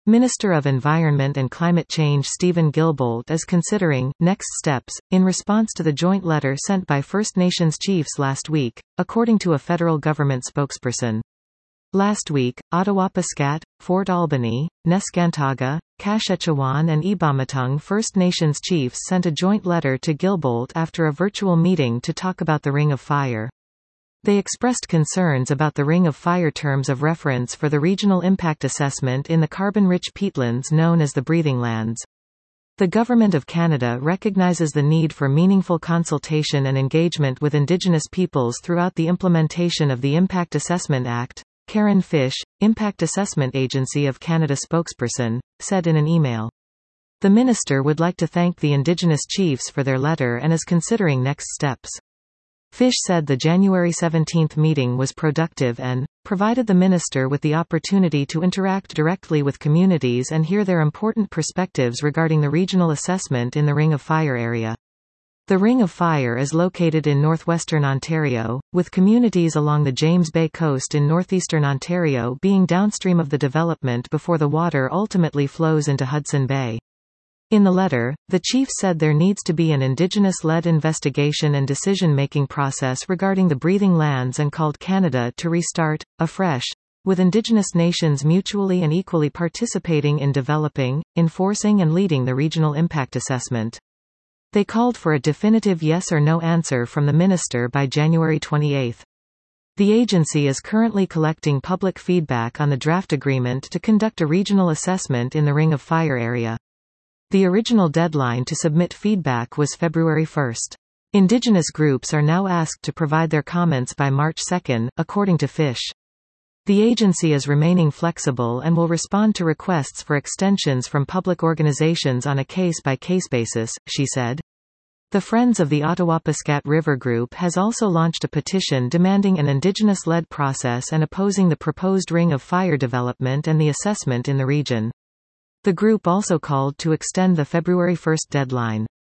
Minister of Environment and Climate Change Stephen Guilbeault is considering next steps, in response to the joint letter sent by First Nations chiefs last week, according to a federal government spokesperson. Last week, Attawapiskat, Fort Albany, Neskantaga, Kashechewan and Ibamatong First Nations chiefs sent a joint letter to Guilbeault after a virtual meeting to talk about the Ring of Fire. They expressed concerns about the Ring of Fire terms of reference for the regional impact assessment in the carbon-rich peatlands known as the Breathing Lands. The Government of Canada recognizes the need for meaningful consultation and engagement with Indigenous peoples throughout the implementation of the Impact Assessment Act, Karen Fish, Impact Assessment Agency of Canada spokesperson, said in an email. The minister would like to thank the Indigenous chiefs for their letter and is considering next steps. Fish said the January 17 meeting was productive and provided the minister with the opportunity to interact directly with communities and hear their important perspectives regarding the regional assessment in the Ring of Fire area. The Ring of Fire is located in northwestern Ontario, with communities along the James Bay coast in northeastern Ontario being downstream of the development before the water ultimately flows into Hudson Bay. In the letter, the chief said there needs to be an Indigenous-led investigation and decision-making process regarding the breathing lands and called Canada to restart, afresh, with Indigenous nations mutually and equally participating in developing, enforcing and leading the regional impact assessment. They called for a definitive yes or no answer from the minister by January 28. The agency is currently collecting public feedback on the draft agreement to conduct a regional assessment in the Ring of Fire area. The original deadline to submit feedback was February 1. Indigenous groups are now asked to provide their comments by March 2, according to Fish. The agency is remaining flexible and will respond to requests for extensions from public organizations on a case-by-case basis, she said. The Friends of the Attawapiskat River Group has also launched a petition demanding an Indigenous-led process and opposing the proposed Ring of Fire development and the assessment in the region. The group also called to extend the February 1 deadline.